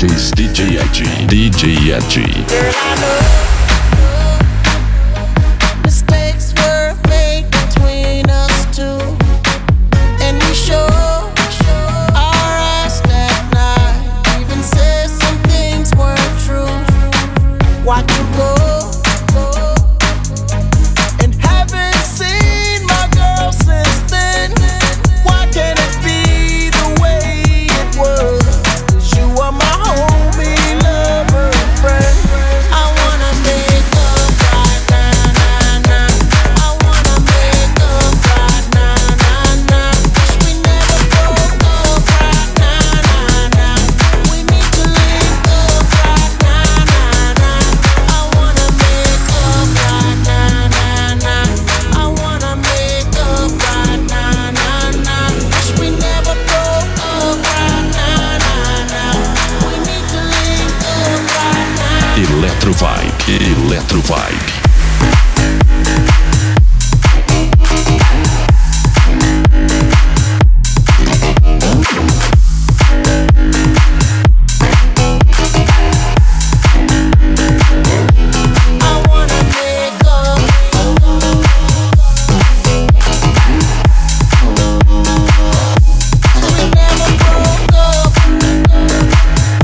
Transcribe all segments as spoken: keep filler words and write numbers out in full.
mixagens D J Ed, D J Ed. Watch you go, and haven't seen my girl since then. Why can't it be the way it was? 'Cause you are my homie, lover, and friend. I wanna make up right now, nah, nah. I wanna make up right now, nah, nah. Wish we never broke up right now, nah, nah. We need to link up right now, nah, nah. Electro Vibe, Electro Vibe.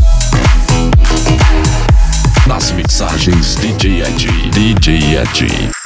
Mixagens D J Ed, D J Ed.